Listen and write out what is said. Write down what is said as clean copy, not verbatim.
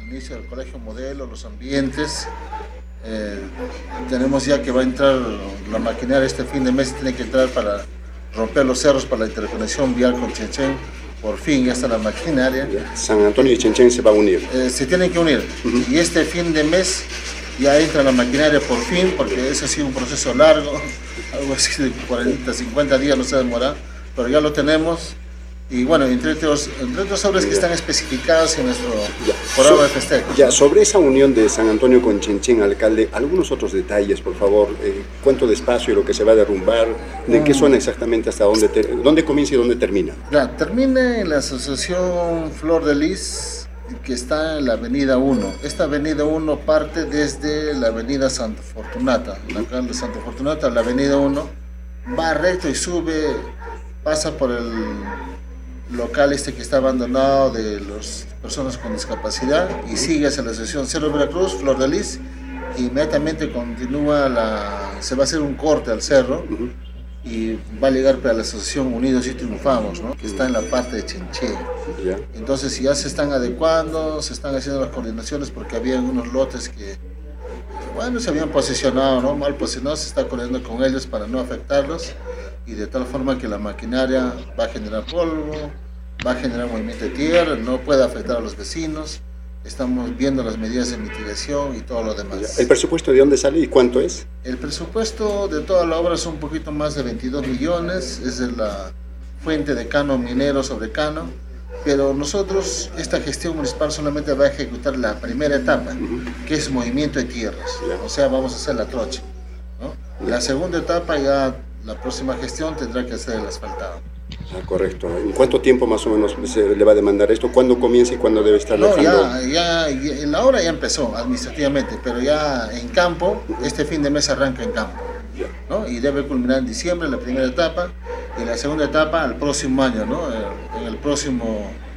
inicio del colegio modelo, los ambientes. Tenemos ya que va a entrar la maquinaria este fin de mes, tiene que entrar para romper los cerros para la interconexión vial con Chenchen. Por fin ya está la maquinaria. San Antonio y Chenchen se va a unir. Se tienen que unir. Y este fin de mes ya entra la maquinaria por fin, porque ese ha sido un proceso largo, algo así de 40, 50 días no se demora, pero ya lo tenemos. Y bueno, entre otras obras que están especificadas en nuestro programa de festejo. Ya, sobre esa unión de San Antonio con Chenchen, alcalde, algunos otros detalles, por favor. ¿Cuánto de espacio y lo que se va a derrumbar? ¿De qué zona exactamente hasta dónde comienza y dónde termina? Ya, termina en la asociación Flor de Lis, que está en la avenida 1. Esta avenida 1 parte desde la avenida Santa Fortunata, la calle Santa Fortunata, la avenida 1, va recto y sube, pasa por el local que está abandonado de las personas con discapacidad y sigue hacia la asociación Cerro Veracruz, Flor de Lis, y inmediatamente continúa se va a hacer un corte al cerro y va a llegar para la asociación Unidos y Triunfamos, ¿no? Que está en la parte de Chenchen. Entonces ya se están adecuando, se están haciendo las coordinaciones porque había unos lotes que bueno, se habían posicionado, ¿no? Mal posicionados, se está coordinando con ellos para no afectarlos y de tal forma que la maquinaria va a generar polvo, va a generar movimiento de tierra, no puede afectar a los vecinos. Estamos viendo las medidas de mitigación y todo lo demás. ¿El presupuesto de dónde sale y cuánto es? El presupuesto de toda la obra es un poquito más de 22 millones, es de la fuente de canon minero sobre canon, pero nosotros, esta gestión municipal solamente va a ejecutar la primera etapa, que es movimiento de tierras, o sea, vamos a hacer la trocha, ¿no? La segunda etapa ya, la próxima gestión tendrá que hacer el asfaltado. Correcto. ¿En cuánto tiempo más o menos se le va a demandar esto? ¿Cuándo comienza y cuándo debe estar dejando? Ya, la obra ya empezó administrativamente, pero ya en campo, este fin de mes arranca en campo, ¿no? Y debe culminar en diciembre la primera etapa y la segunda etapa al próximo año, ¿no? En el próximo